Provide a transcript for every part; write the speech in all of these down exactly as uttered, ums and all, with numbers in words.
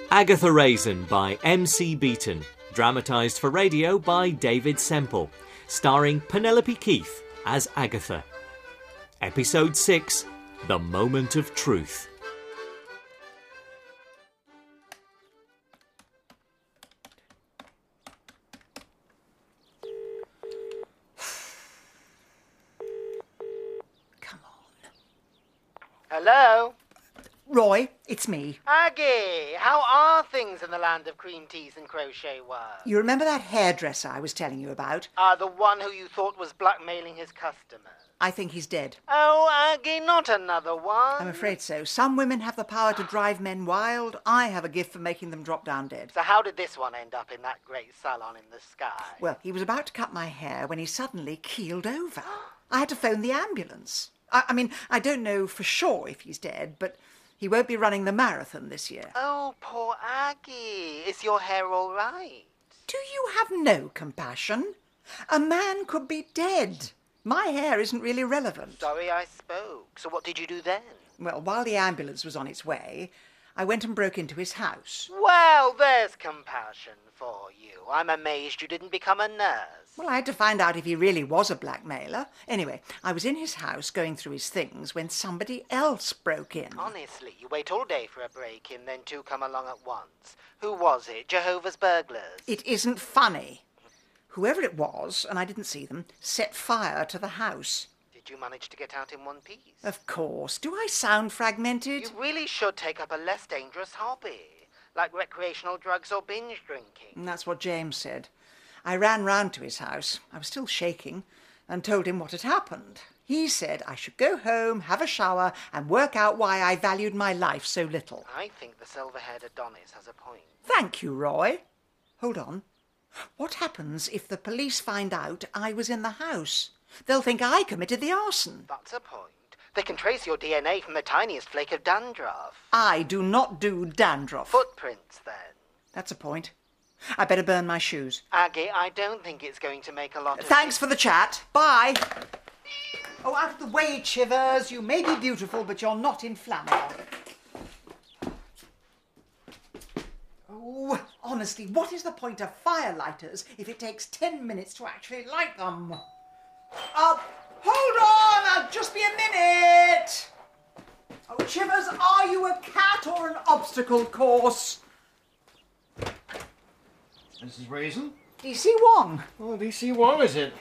Agatha Raisin by M C Beaton, dramatised for radio by David Semple, starring Penelope Keith as Agatha. Episode six, The Moment of Truth. Come on. Hello? Roy, it's me. Aggie, how are things in the land of cream teas and crochet work? You remember that hairdresser I was telling you about? Ah, the one who you thought was blackmailing his customers. I think he's dead. Oh, Aggie, not another one. I'm afraid so. Some women have the power to drive men wild. I have a gift for making them drop down dead. So how did this one end up in that great salon in the sky? Well, he was about to cut my hair when he suddenly keeled over. I had to phone the ambulance. I, I mean, I don't know for sure if he's dead, but he won't be running the marathon this year. Oh, poor Aggie. Is your hair all right? Do you have no compassion? A man could be dead. My hair isn't really relevant. Sorry I spoke. So what did you do then? Well, while the ambulance was on its way, I went and broke into his house. Well, there's compassion for you. I'm amazed you didn't become a nurse. Well, I had to find out if he really was a blackmailer. Anyway, I was in his house going through his things when somebody else broke in. Honestly, you wait all day for a break-in, then two come along at once. Who was it? Jehovah's burglars? It isn't funny. Whoever it was, and I didn't see them, set fire to the house. Did you manage to get out in one piece? Of course. Do I sound fragmented? You really should take up a less dangerous hobby, like recreational drugs or binge drinking. And that's what James said. I ran round to his house, I was still shaking, and told him what had happened. He said I should go home, have a shower, and work out why I valued my life so little. I think the silver-haired Adonis has a point. Thank you, Roy. Hold on. What happens if the police find out I was in the house? They'll think I committed the arson. That's a point. They can trace your D N A from the tiniest flake of dandruff. I do not do dandruff. Footprints, then. That's a point. I better burn my shoes. Aggie, I don't think it's going to make a lot of... Thanks for the chat. Bye. Oh, out of the way, Chivers. You may be beautiful, but you're not inflammable. Oh, honestly, what is the point of firelighters if it takes ten minutes to actually light them? Uh, hold on! I'll just be a minute! Oh, Chivers, are you a cat or an obstacle course? Missus Raisin? D C Wong. Oh, D C Wong, is it?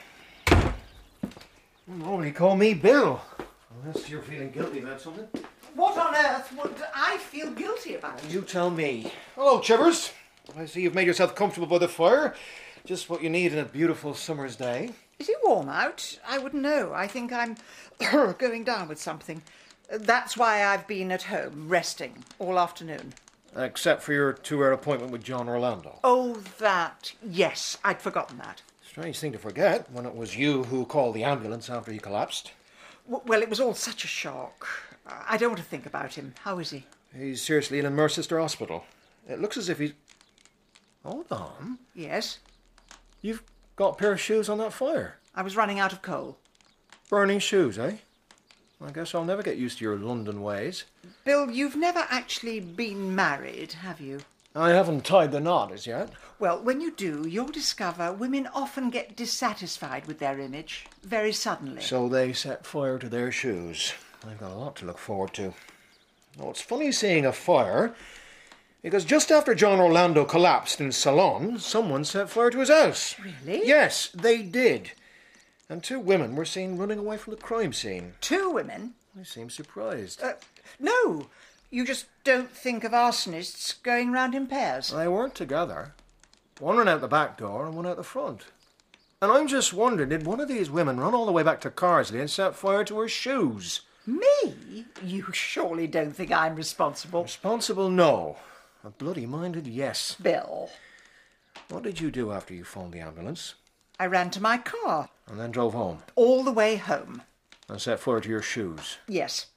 You normally call me Bill, unless you're feeling guilty about something. What on earth would I feel guilty about? You tell me. Hello, Chivers. I see you've made yourself comfortable by the fire. Just what you need in a beautiful summer's day. Is it warm out? I wouldn't know. I think I'm going down with something. That's why I've been at home, resting, all afternoon. Except for your two-hour appointment with John Orlando. Oh, that. Yes, I'd forgotten that. Strange thing to forget, when it was you who called the ambulance after he collapsed. W- well, it was all such a shock. I don't want to think about him. How is he? He's seriously ill in Mercester Hospital. It looks as if he's... Hold on. Yes? You've got a pair of shoes on that fire. I was running out of coal. Burning shoes, eh? I guess I'll never get used to your London ways. Bill, you've never actually been married, have you? I haven't tied the knot as yet. Well, when you do, you'll discover women often get dissatisfied with their image very suddenly. So they set fire to their shoes. I've got a lot to look forward to. Well, it's funny seeing a fire, because just after John Orlando collapsed in Salon, someone set fire to his house. Really? Yes, they did. And two women were seen running away from the crime scene. Two women? I seem surprised. Uh, no, you just don't think of arsonists going round in pairs. They weren't together. One ran out the back door and one out the front. And I'm just wondering, did one of these women run all the way back to Carsley and set fire to her shoes? Me? You surely don't think I'm responsible. Responsible, no. A bloody-minded, yes. Bill. What did you do after you phoned the ambulance? I ran to my car. And then drove home? All the way home. And set fire to your shoes? Yes.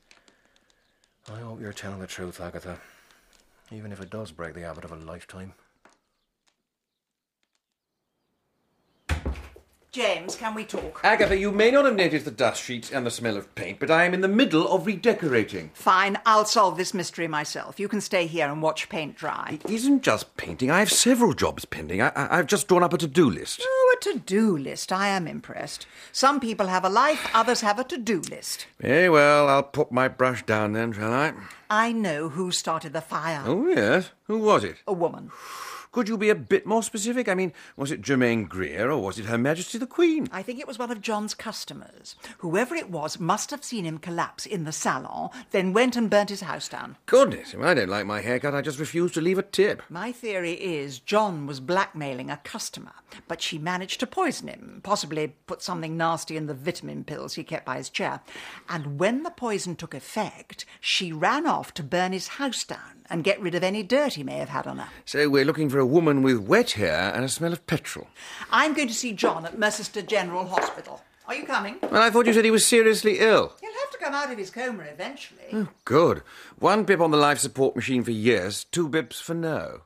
I hope you're telling the truth, Agatha. Even if it does break the habit of a lifetime. James, can we talk? Agatha, you may not have noticed the dust sheets and the smell of paint, but I am in the middle of redecorating. Fine, I'll solve this mystery myself. You can stay here and watch paint dry. It isn't just painting. I have several jobs pending. I, I, I've just drawn up a to-do list. Oh, a to-do list. I am impressed. Some people have a life, others have a to-do list. Very well, I'll put my brush down then, shall I? I know who started the fire. Oh, yes. Who was it? A woman. Could you be a bit more specific? I mean, was it Germaine Greer or was it Her Majesty the Queen? I think it was one of John's customers. Whoever it was must have seen him collapse in the salon, then went and burnt his house down. Goodness, if I don't like my haircut, I just refuse to leave a tip. My theory is John was blackmailing a customer, but she managed to poison him, possibly put something nasty in the vitamin pills he kept by his chair. And when the poison took effect, she ran off to burn his house down and get rid of any dirt he may have had on her. So we're looking for a woman with wet hair and a smell of petrol. I'm going to see John at Mercester General Hospital. Are you coming? Well, I thought you said he was seriously ill. He'll have to come out of his coma eventually. Oh, good. One bip on the life support machine for yes, two bips for no.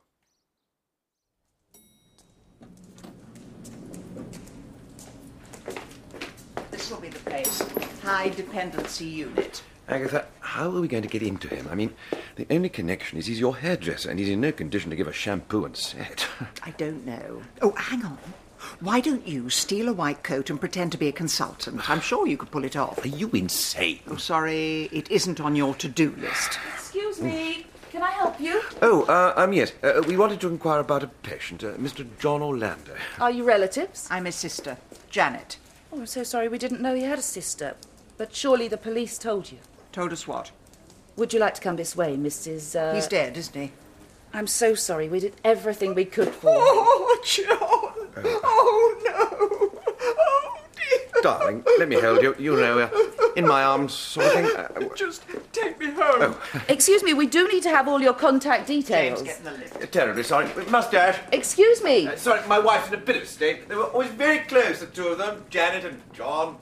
This will be the place. High dependency unit. Agatha, how are we going to get into him? I mean, the only connection is he's your hairdresser and he's in no condition to give a shampoo and set. I don't know. Oh, hang on. Why don't you steal a white coat and pretend to be a consultant? I'm sure you could pull it off. Are you insane? Oh, sorry, it isn't on your to-do list. Excuse me, can I help you? Oh, uh, um, yes. Uh, we wanted to inquire about a patient, uh, Mister John Orlando. Are you relatives? I'm his sister, Janet. Oh, I'm so sorry, we didn't know he had a sister. But surely the police told you. Told us what? Would you like to come this way, Missus Uh... He's dead, isn't he? I'm so sorry, we did everything we could for him. Oh, John! Oh, no! Oh, dear! Darling, let me hold you. You know, uh, in my arms, sort of thing. Uh, Just take me home. Oh. Excuse me, we do need to have all your contact details. James, get in the lift. Terribly sorry. Mustache. Excuse me. Uh, sorry, my wife's in a bit of a state. They were always very close, the two of them, Janet and John.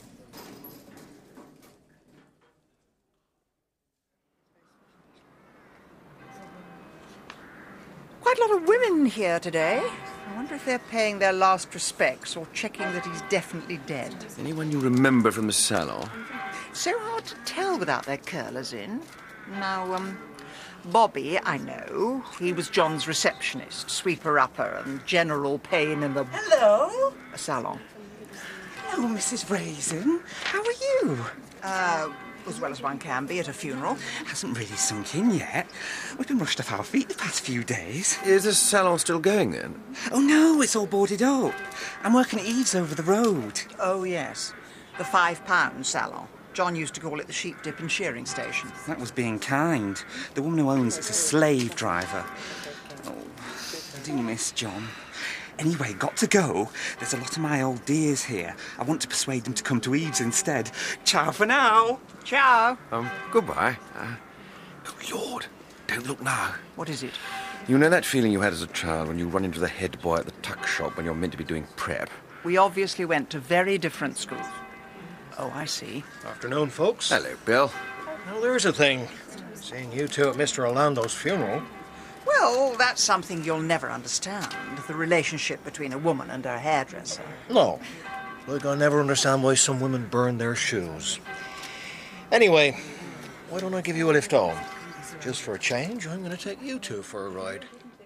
Quite a lot of women here today. I wonder if they're paying their last respects or checking that he's definitely dead. Anyone you remember from the salon? So hard to tell without their curlers in. Now, um, Bobby, I know. He was John's receptionist, sweeper-upper, and general pain in the... Hello. salon. Hello, Missus Raisin. How are you? Uh, as well as one can be at a funeral. Hasn't really sunk in yet. We've been rushed off our feet the past few days. Is the salon still going then? Oh, no, it's all boarded up. I'm working at Eve's over the road. Oh, yes. The five-pound salon. John used to call it the sheep dip and shearing station. That was being kind. The woman who owns it's a slave driver. Oh, I do miss John. Anyway, got to go. There's a lot of my old dears here. I want to persuade them to come to Eve's instead. Ciao for now. Ciao. Um, goodbye. Uh, oh, Lord, don't look now. What is it? You know that feeling you had as a child when you run into the head boy at the tuck shop when you're meant to be doing prep? We obviously went to very different schools. Oh, I see. Afternoon, folks. Hello, Bill. Well, there's a thing. Seeing you two at Mister Orlando's funeral. Well, that's something you'll never understand, the relationship between a woman and her hairdresser. No. Like I never understand why some women burn their shoes. Anyway, why don't I give you a lift home? Just for a change, I'm going to take you two for a ride.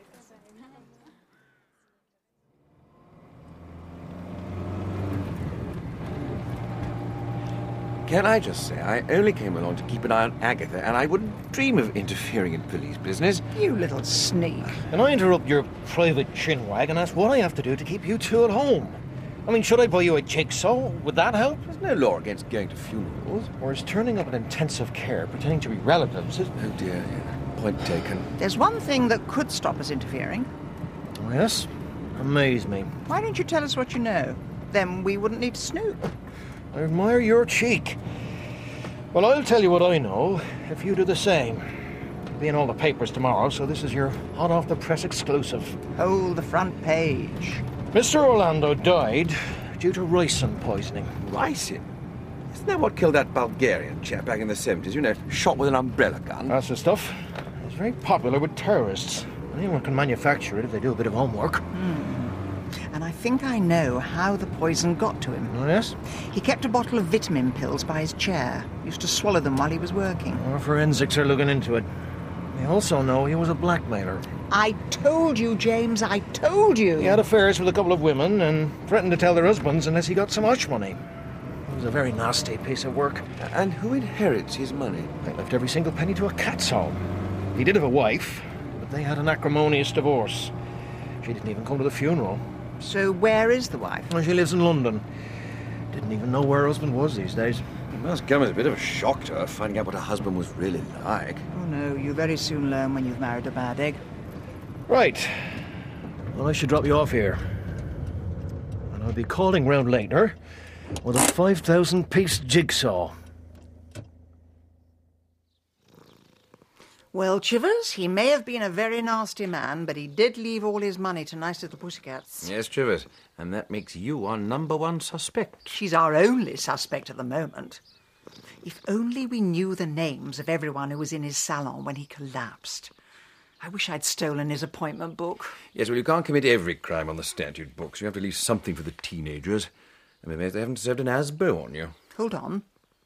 Can I just say, I only came along to keep an eye on Agatha, and I wouldn't dream of interfering in police business. You little sneak. Can I interrupt your private chinwag and ask what I have to do to keep you two at home? I mean, should I buy you a jigsaw? Would that help? There's no law against going to funerals. Or is turning up in intensive care, pretending to be relatives? Is... Oh, dear, yeah. Point taken. There's one thing that could stop us interfering. Oh, yes? Amaze me. Why don't you tell us what you know? Then we wouldn't need to snoop. I admire your cheek. Well, I'll tell you what I know, if you do the same. It'll be in all the papers tomorrow, so this is your hot-off-the-press exclusive. Hold the front page. Mister Orlando died due to ricin poisoning. Ricin? Isn't that what killed that Bulgarian chap back in the seventies? You know, shot with an umbrella gun? That's the stuff. It's very popular with terrorists. Anyone can manufacture it if they do a bit of homework. Hmm. And I think I know how the poison got to him. Oh, yes? He kept a bottle of vitamin pills by his chair. Used to swallow them while he was working. Our forensics are looking into it. We also know he was a blackmailer. I told you, James, I told you. He had affairs with a couple of women and threatened to tell their husbands unless he got some hush money. It was a very nasty piece of work. And who inherits his money? They left every single penny to a cat's home. He did have a wife, but they had an acrimonious divorce. She didn't even come to the funeral. So where is the wife? Well, she lives in London. Didn't even know where her husband was these days. It must come as a bit of a shock to her, finding out what her husband was really like. Oh, no, you very soon learn when you've married a bad egg. Right. Well, I should drop you off here. And I'll be calling round later with a five thousand piece jigsaw. Well, Chivers, he may have been a very nasty man, but he did leave all his money to nice little pussycats. Yes, Chivers, and that makes you our number one suspect. She's our only suspect at the moment. If only we knew the names of everyone who was in his salon when he collapsed. I wish I'd stolen his appointment book. Yes, well, you can't commit every crime on the statute books. You have to leave something for the teenagers. I'm amazed they haven't served an A S B O on you. Hold on.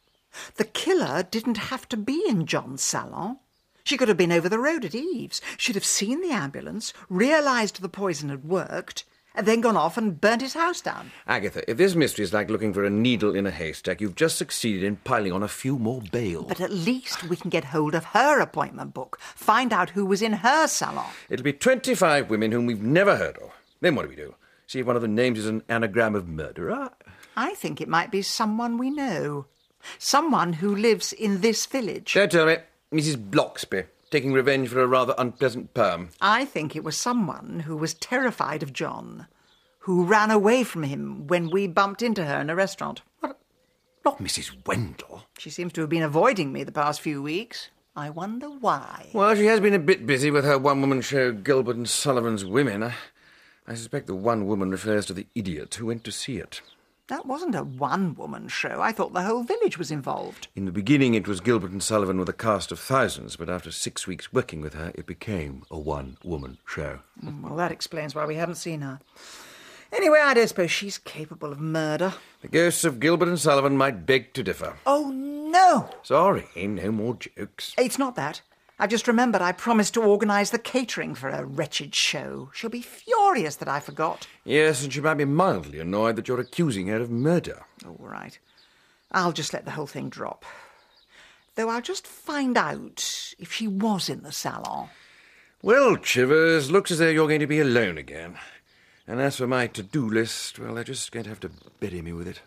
The killer didn't have to be in John's salon. She could have been over the road at Eve's. She'd have seen the ambulance, realised the poison had worked, and then gone off and burnt his house down. Agatha, if this mystery is like looking for a needle in a haystack, you've just succeeded in piling on a few more bales. But at least we can get hold of her appointment book, find out who was in her salon. It'll be twenty-five women whom we've never heard of. Then what do we do? See if one of the names is an anagram of murderer? I think it might be someone we know. Someone who lives in this village. Don't tell me. Missus Bloxby, taking revenge for a rather unpleasant perm. I think it was someone who was terrified of John, who ran away from him when we bumped into her in a restaurant. What? Not Missus Wendell. She seems to have been avoiding me the past few weeks. I wonder why. Well, she has been a bit busy with her one-woman show, Gilbert and Sullivan's Women. I, I suspect the one woman refers to the idiot who went to see it. That wasn't a one-woman show. I thought the whole village was involved. In the beginning, it was Gilbert and Sullivan with a cast of thousands, but after six weeks working with her, it became a one-woman show. Well, that explains why we haven't seen her. Anyway, I don't suppose she's capable of murder. The ghosts of Gilbert and Sullivan might beg to differ. Oh, no! Sorry, no more jokes. It's not that. I just remembered I promised to organise the catering for a wretched show. She'll be furious that I forgot. Yes, and she might be mildly annoyed that you're accusing her of murder. All right. I'll just let the whole thing drop. Though I'll just find out if she was in the salon. Well, Chivers, looks as though you're going to be alone again. And as for my to-do list, well, they're just going to have to bury me with it.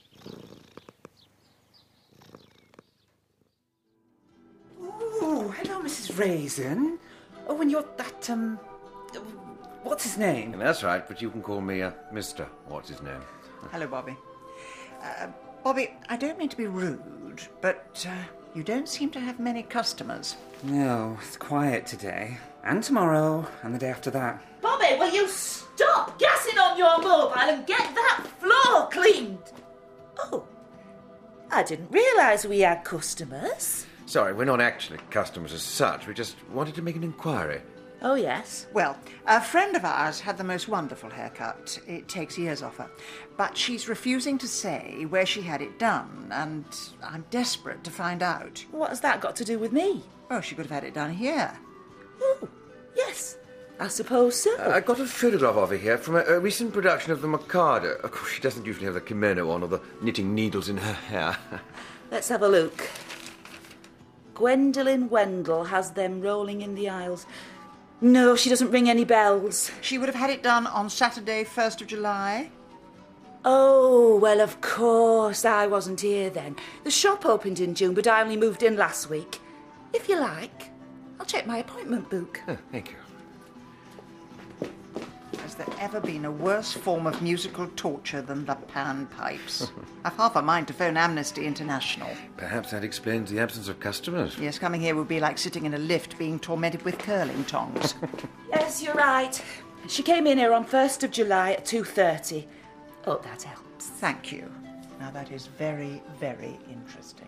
Oh, hello, Missus Raisin. Oh, and you're that, um... what's his name? And that's right, but you can call me, uh, Mister What's his name? Hello, Bobby. Uh, Bobby, I don't mean to be rude, but uh, you don't seem to have many customers. No, it's quiet today. And tomorrow, and the day after that. Bobby, will you stop gassing on your mobile and get that floor cleaned? Oh, I didn't realise we had customers. Sorry, we're not actually customers as such. We just wanted to make an inquiry. Oh, yes. Well, a friend of ours had the most wonderful haircut. It takes years off her. But she's refusing to say where she had it done, and I'm desperate to find out. What has that got to do with me? Oh, she could have had it done here. Oh, yes, I suppose so. Uh, I got a photograph of her here from a, a recent production of The Mikado. Of course, she doesn't usually have the kimono on or the knitting needles in her hair. Let's have a look. Gwendolyn Wendell has them rolling in the aisles. No, she doesn't ring any bells. She would have had it done on Saturday, first of July. Oh, well, of course, I wasn't here then. The shop opened in June, but I only moved in last week. If you like, I'll check my appointment book. Oh, thank you. Has there ever been a worse form of musical torture than the panpipes? I've half a mind to phone Amnesty International. Perhaps that explains the absence of customers. Yes, coming here would be like sitting in a lift being tormented with curling tongs. Yes, you're right. She came in here on first of July at two thirty. Hope that helps. Thank you. Now that is very, very interesting.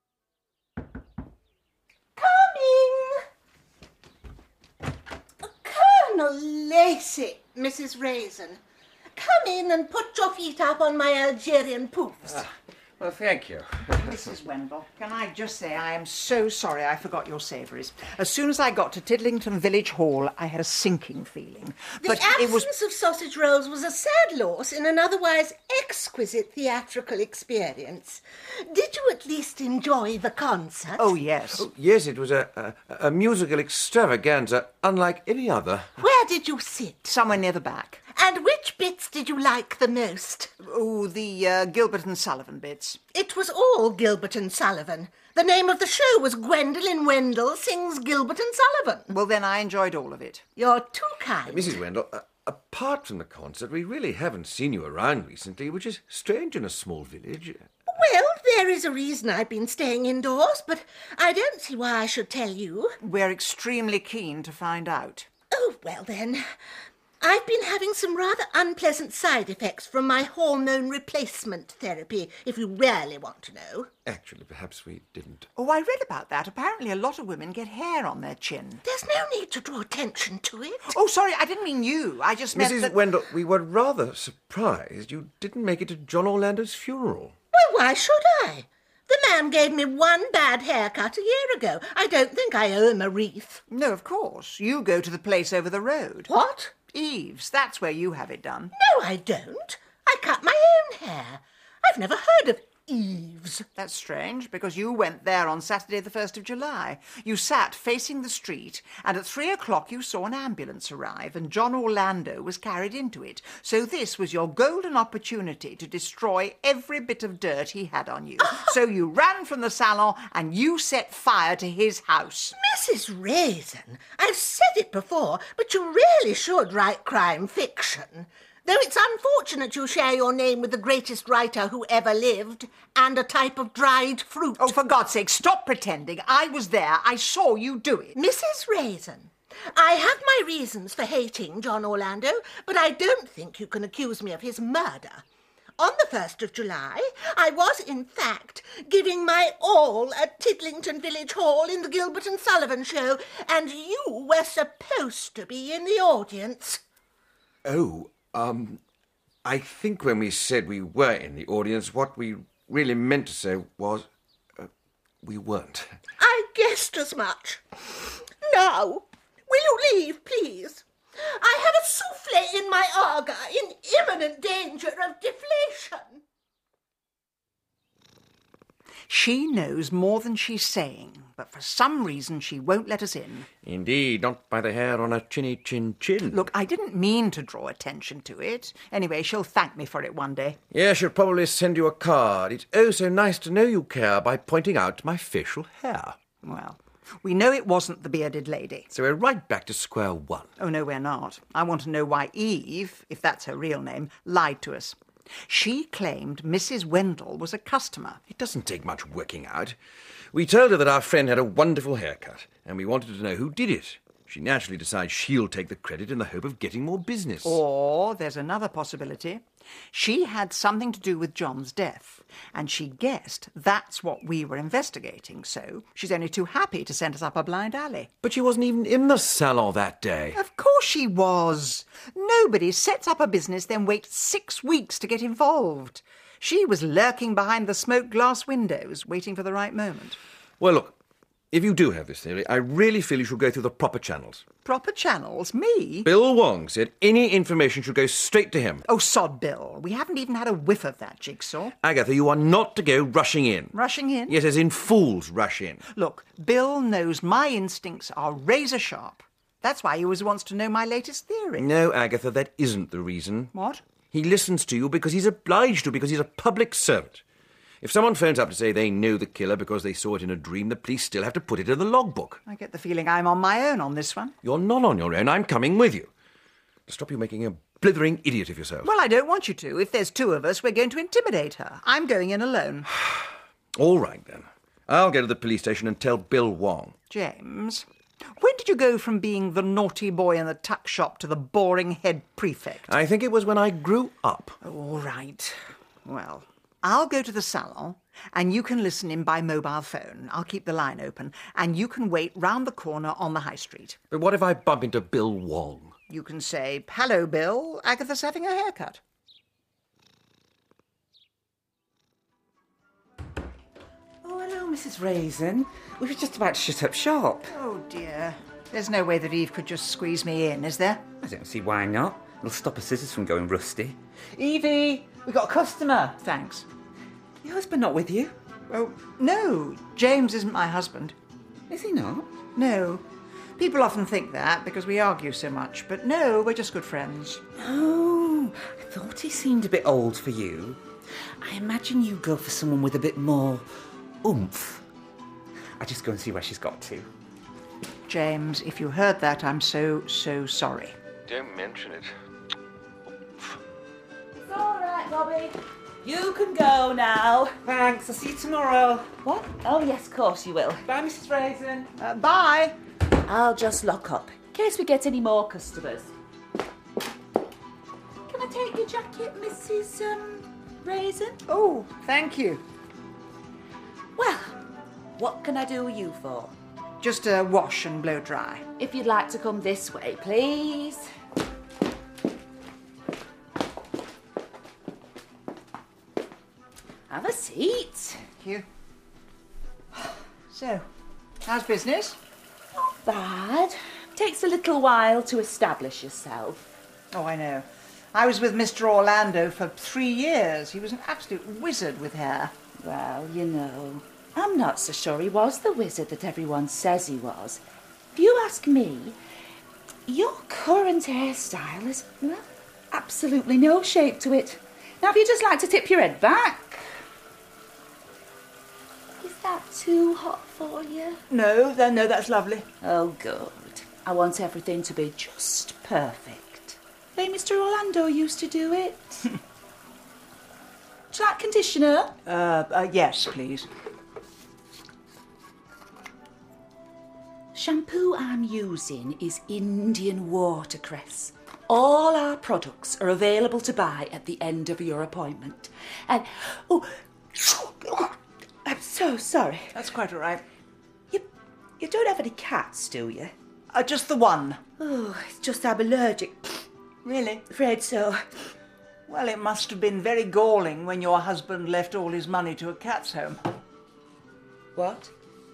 Coming! Oh, lacy, Missus Raisin. Come in and put your feet up on my Algerian poufs. Ah, well, thank you. Missus Wendell, can I just say I am so sorry I forgot your savouries. As soon as I got to Tidlington Village Hall, I had a sinking feeling. The but absence it was... of sausage rolls was a sad loss in an otherwise exquisite theatrical experience. Did you at least enjoy the concert? Oh, yes. Oh, yes, it was a, a, a musical extravaganza unlike any other. Where did you sit? Somewhere near the back. And which bits did you like the most? Oh, the uh, Gilbert and Sullivan bits. It was all Gilbert and Sullivan. The name of the show was Gwendolen Wendell Sings Gilbert and Sullivan. Well, then I enjoyed all of it. You're too kind. Missus Wendell, uh, apart from the concert, we really haven't seen you around recently, which is strange in a small village. Well, there is a reason I've been staying indoors, but I don't see why I should tell you. We're extremely keen to find out. Oh, well then... I've been having some rather unpleasant side effects from my hormone replacement therapy, if you really want to know. Actually, perhaps we didn't. Oh, I read about that. Apparently a lot of women get hair on their chin. There's no need to draw attention to it. Oh, sorry, I didn't mean you. I just meant Missus that... Wendell, we were rather surprised you didn't make it to John Orlando's funeral. Well, why should I? The man gave me one bad haircut a year ago. I don't think I owe him a wreath. No, of course. You go to the place over the road. What? Eve's. That's where you have it done. No, I don't. I cut my own hair. I've never heard of Eve's. That's strange, because you went there on Saturday the first of July. You sat facing the street, and at three o'clock you saw an ambulance arrive, and John Orlando was carried into it. So this was your golden opportunity to destroy every bit of dirt he had on you. So you ran from the salon, and you set fire to his house. Missus Raisin, I've said it before, but you really should write crime fiction. Though it's unfortunate you share your name with the greatest writer who ever lived, and a type of dried fruit. Oh, for God's sake, stop pretending. I was there. I saw you do it. Missus Raisin, I have my reasons for hating John Orlando, but I don't think you can accuse me of his murder. On the first of July, I was, in fact, giving my all at Tidlington Village Hall in the Gilbert and Sullivan show, and you were supposed to be in the audience. Oh, Um, I think when we said we were in the audience, what we really meant to say was, uh, we weren't. I guessed as much. Now, will you leave, please? I have a souffle in my arga in imminent danger of deflation. She knows more than she's saying, but for some reason she won't let us in. Indeed, not by the hair on her chinny chin chin. Look, I didn't mean to draw attention to it. Anyway, she'll thank me for it one day. Yeah, she'll probably send you a card. It's oh so nice to know you care by pointing out my facial hair. Well, we know it wasn't the bearded lady. So we're right back to square one. Oh, no, we're not. I want to know why Eve, if that's her real name, lied to us. She claimed Missus Wendell was a customer. It doesn't take much working out. We told her that our friend had a wonderful haircut, and we wanted to know who did it. She naturally decides she'll take the credit in the hope of getting more business. Or there's another possibility. She had something to do with John's death, and she guessed that's what we were investigating, so she's only too happy to send us up a blind alley. But she wasn't even in the salon that day. Of course she was. Nobody sets up a business, then waits six weeks to get involved. She was lurking behind the smoked glass windows, waiting for the right moment. Well, look, if you do have this theory, I really feel you should go through the proper channels. Proper channels? Me? Bill Wong said any information should go straight to him. Oh, sod Bill. We haven't even had a whiff of that jigsaw. Agatha, you are not to go rushing in. Rushing in? Yes, as in fools rush in. Look, Bill knows my instincts are razor sharp. That's why he always wants to know my latest theory. No, Agatha, that isn't the reason. What? He listens to you because he's obliged to, because he's a public servant. If someone phones up to say they know the killer because they saw it in a dream, the police still have to put it in the logbook. I get the feeling I'm on my own on this one. You're not on your own. I'm coming with you. To stop you making a blithering idiot of yourself. Well, I don't want you to. If there's two of us, we're going to intimidate her. I'm going in alone. All right, then. I'll go to the police station and tell Bill Wong. James, when did you go from being the naughty boy in the tuck shop to the boring head prefect? I think it was when I grew up. All right. Well, I'll go to the salon, and you can listen in by mobile phone. I'll keep the line open, and you can wait round the corner on the high street. But what if I bump into Bill Wong? You can say, "Hello, Bill. Agatha's having her haircut." Oh, hello, Missus Raisin. We were just about to shut up shop. Oh, dear. There's no way that Eve could just squeeze me in, is there? I don't see why not. It'll stop her scissors from going rusty. Evie, we got a customer. Thanks. Your husband not with you? Oh, no. James isn't my husband. Is he not? No. People often think that because we argue so much, but no, we're just good friends. Oh, I thought he seemed a bit old for you. I imagine you go for someone with a bit more oomph. I'll just go and see where she's got to. James, if you heard that, I'm so, so sorry. Don't mention it. It's all right, Bobby. You can go now. Thanks, I'll see you tomorrow. What? Oh, yes, of course you will. Bye, Missus Raisin. Uh, bye. I'll just lock up, in case we get any more customers. Can I take your jacket, Missus Um, Raisin? Oh, thank you. Well, what can I do you for? Just a wash and blow dry. If you'd like to come this way, please. Have a seat. Thank you. So, how's business? Not bad. Takes a little while to establish yourself. Oh, I know. I was with Mister Orlando for three years. He was an absolute wizard with hair. Well, you know, I'm not so sure he was the wizard that everyone says he was. If you ask me, your current hairstyle has, well, absolutely no shape to it. Now, if you just like to tip your head back. Is that too hot for you? No, no, no, that's lovely. Oh, good. I want everything to be just perfect. The way Mister Orlando used to do it. Do you like conditioner? Uh, uh, yes, please. Shampoo I'm using is Indian watercress. All our products are available to buy at the end of your appointment. And, oh, I'm so sorry. That's quite all right. You, you don't have any cats, do you? Uh, just the one. Oh, it's just I'm allergic. Really? Afraid so. Well, it must have been very galling when your husband left all his money to a cat's home. What?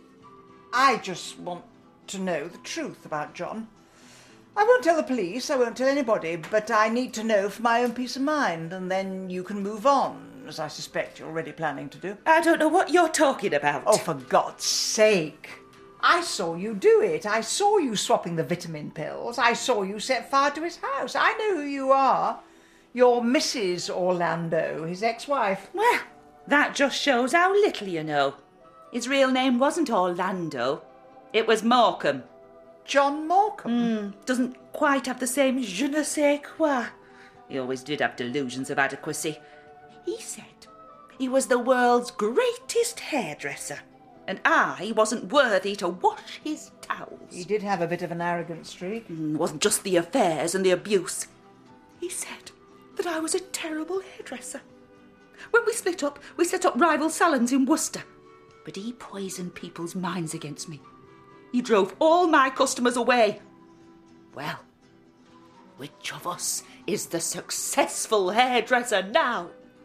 I just want to know the truth about John. I won't tell the police, I won't tell anybody, but I need to know for my own peace of mind, and then you can move on, as I suspect you're already planning to do. I don't know what you're talking about. Oh, for God's sake. I saw you do it. I saw you swapping the vitamin pills. I saw you set fire to his house. I know who you are. You're Missus Orlando, his ex-wife. Well, that just shows how little you know. His real name wasn't Orlando. It was Morecambe. John Morecambe? Mm, doesn't quite have the same je ne sais quoi. He always did have delusions of adequacy. He said he was the world's greatest hairdresser, and I wasn't worthy to wash his towels. He did have a bit of an arrogant streak. Mm, it wasn't just the affairs and the abuse. He said that I was a terrible hairdresser. When we split up, we set up rival salons in Worcester. But he poisoned people's minds against me. He drove all my customers away. Well, which of us is the successful hairdresser now?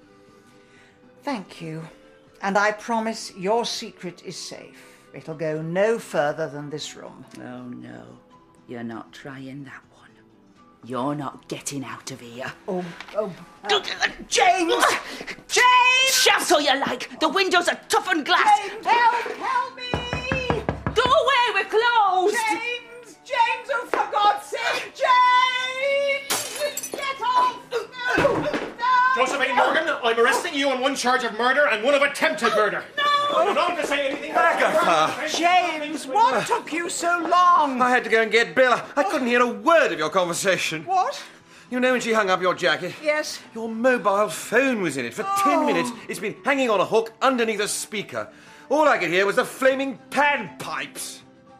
Thank you. And I promise your secret is safe. It'll go no further than this room. Oh, no. You're not trying that one. You're not getting out of here. Oh, oh. Uh, James! James! Shout all you like. The windows are tough and glass. James, help! Help me! Go away, we're closed! James! James, oh, for God's sake! James! Get off! No! No! Josephine Morgan, I'm arresting you on one charge of murder and one of attempted murder. No! I don't know to say anything. Agatha! James, what took you so long? I had to go and get Bill. I couldn't hear a word of your conversation. What? You know when she hung up your jacket? Yes. Your mobile phone was in it. For ten Oh. minutes, it's been hanging on a hook underneath a speaker. All I could hear was the flaming panpipes.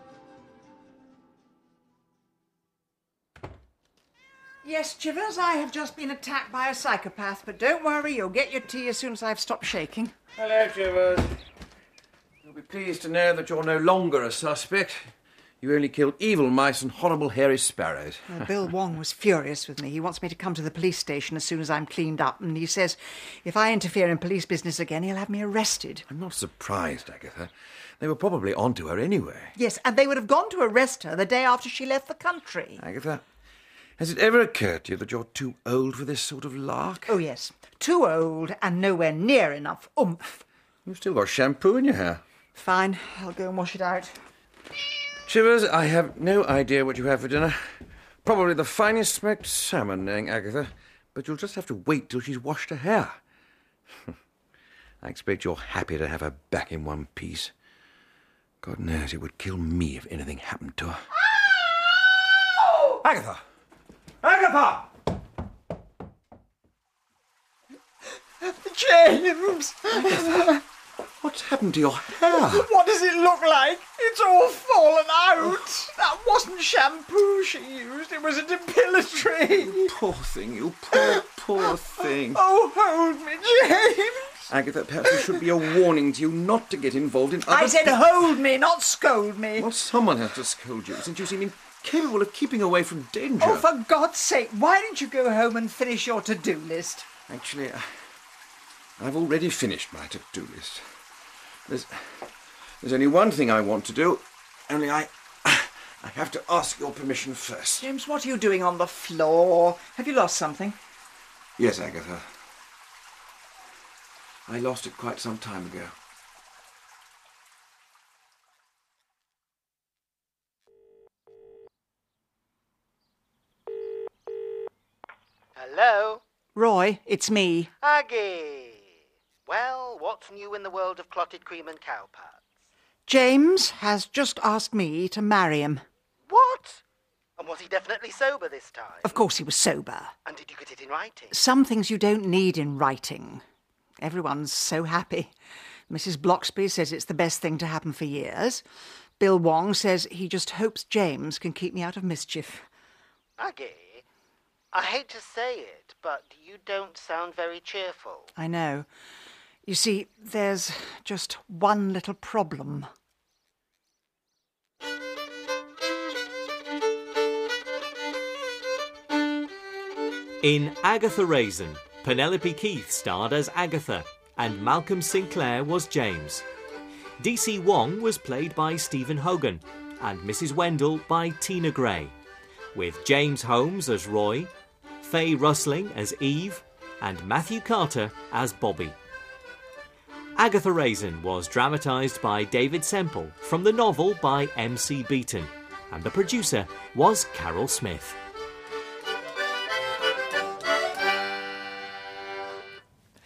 Yes, Chivers, I have just been attacked by a psychopath, but don't worry, you'll get your tea as soon as I've stopped shaking. Hello, Chivers. You'll be pleased to know that you're no longer a suspect. You only killed evil mice and horrible hairy sparrows. Uh, Bill Wong was furious with me. He wants me to come to the police station as soon as I'm cleaned up, and he says if I interfere in police business again, he'll have me arrested. I'm not surprised, Agatha. They were probably onto her anyway. Yes, and they would have gone to arrest her the day after she left the country. Agatha, has it ever occurred to you that you're too old for this sort of lark? Oh, yes. Too old and nowhere near enough oomph. You've still got shampoo in your hair. Fine, I'll go and wash it out. Chivers, I have no idea what you have for dinner. Probably the finest smoked salmon, knowing Agatha, but you'll just have to wait till she's washed her hair. I expect you're happy to have her back in one piece. God knows it would kill me if anything happened to her. Ow! Agatha! Agatha! James! Agatha, what's happened to your hair? What does it look like? It's all fallen out. That wasn't shampoo she used. It was a depilatory. Poor thing, you poor, poor thing. Oh, hold me, James. Agatha, perhaps it should be a warning to you not to get involved in other... I said hold me, not scold me. Well, someone has to scold you, since you seem incapable of keeping away from danger. Oh, for God's sake, why don't you go home and finish your to-do list? Actually, I've already finished my to-do list. There's, there's only one thing I want to do, only I, I have to ask your permission first. James, what are you doing on the floor? Have you lost something? Yes, Agatha. I lost it quite some time ago. Hello? Roy, it's me. Aggie. Well, what's new in the world of clotted cream and cow pads? James has just asked me to marry him. What? And was he definitely sober this time? Of course he was sober. And did you get it in writing? Some things you don't need in writing. Everyone's so happy. Missus Bloxby says it's the best thing to happen for years. Bill Wong says he just hopes James can keep me out of mischief. Aggie, I hate to say it, but you don't sound very cheerful. I know. You see, there's just one little problem. In Agatha Raisin, Penelope Keith starred as Agatha, and Malcolm Sinclair was James. D C Wong was played by Stephen Hogan, and Missus Wendell by Tina Gray, with James Holmes as Roy, Faye Rustling as Eve, and Matthew Carter as Bobby. Agatha Raisin was dramatised by David Semple from the novel by M C Beaton, and the producer was Carol Smith.